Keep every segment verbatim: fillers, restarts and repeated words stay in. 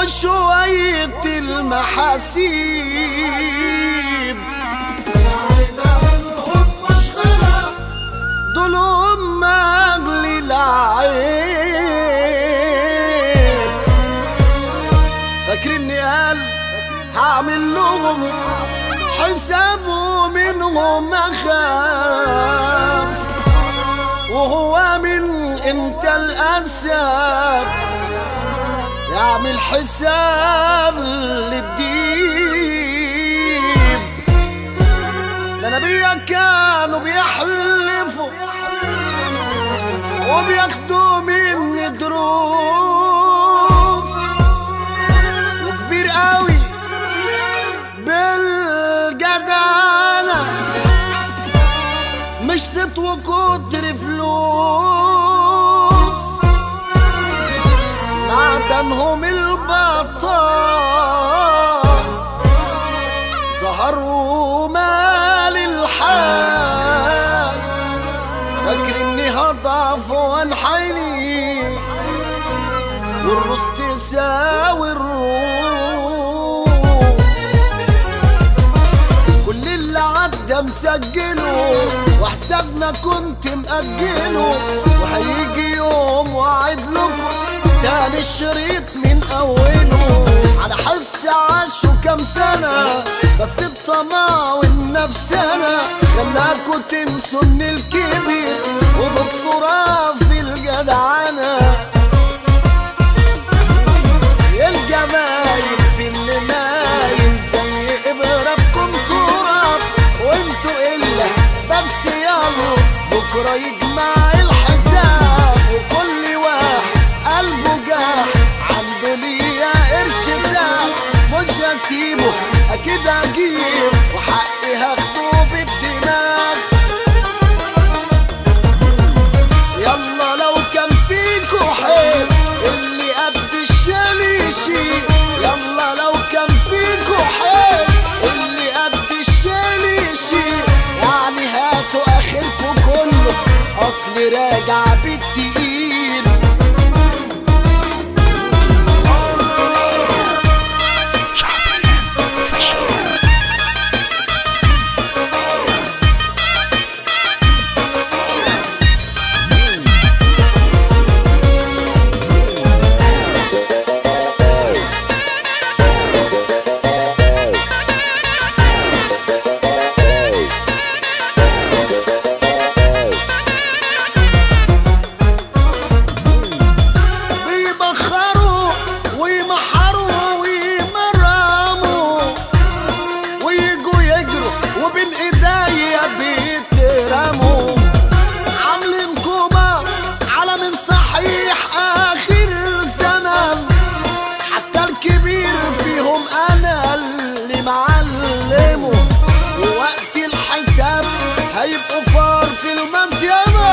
وشوية المحاسيب دول هم أغلى العيب. فاكرني قال هعمل لهم حساب ومنهم أخاف، وهو من امتى الأسد يعمل حساب للديب؟ ده نبيا كانوا بيحلفوا وبياخدوا مني دروس، وكبير قوي بالجدعنة مش ست وكتر فلوس، معدنهم البطال سهر ومال الحال. فاكر اني هضعف وانحني والروس تساوي الروس، كل اللي عدى مسجله وحسابنا كنت مأجله، وهيجي يوم وعد لكم تاني الشريط من اوله. على حس عاشوا كام سنة بس الطمع والنفسنة خلاكوا تنسوا ان الكبير ودكتوراه في الجدعنة. الجمايل في اللي مايل زي ابرابكم تراب، وانتوا الا بس يلا بكرة يجمع الحساب، وكل واحد قلبه جاح عنده ليا قرش زاح. مش هسيبه اكيد اجيب وحقي هاخده بالدماغ. يلا لو كان فيكو حيل اللي قد الشال يشيل، يلا لو كان فيكو حيل اللي قد الشال يشيل، يعني هاتوا اخركو كله اصلي راجع بالتقيل. هيبقوا فار في المسيرة،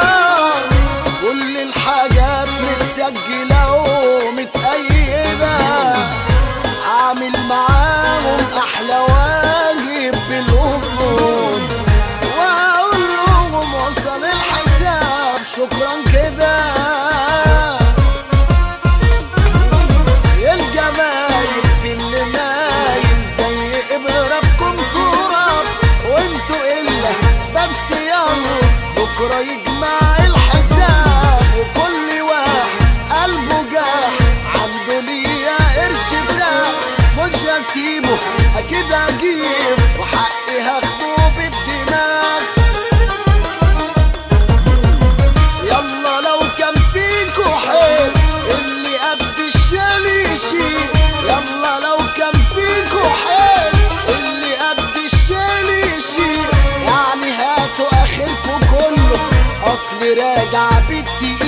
كل الحاجات متسجلة ومتأيدة، عامل معاهم أحلى واجب بالأصول، وأقول لهم وصل الحساب شكرا كده. الجمايل في اللي مايل زي إبرابكم تراب، وانتوا إلا بس يلا بكرة يجمع الحساب، وكل واحد قلبه جاح عنده ليا قرش زاح. مش هسيبه اكيد اجيب وحقي هاخده بالدماغ. يلا لو كان فيكو حيل اللي قد الشال يشيل، يلا لو كان فيكو حيل اللي قد الشال يشيل، يعني هاتوا اخركو كله اصلي راجع بالتقيل.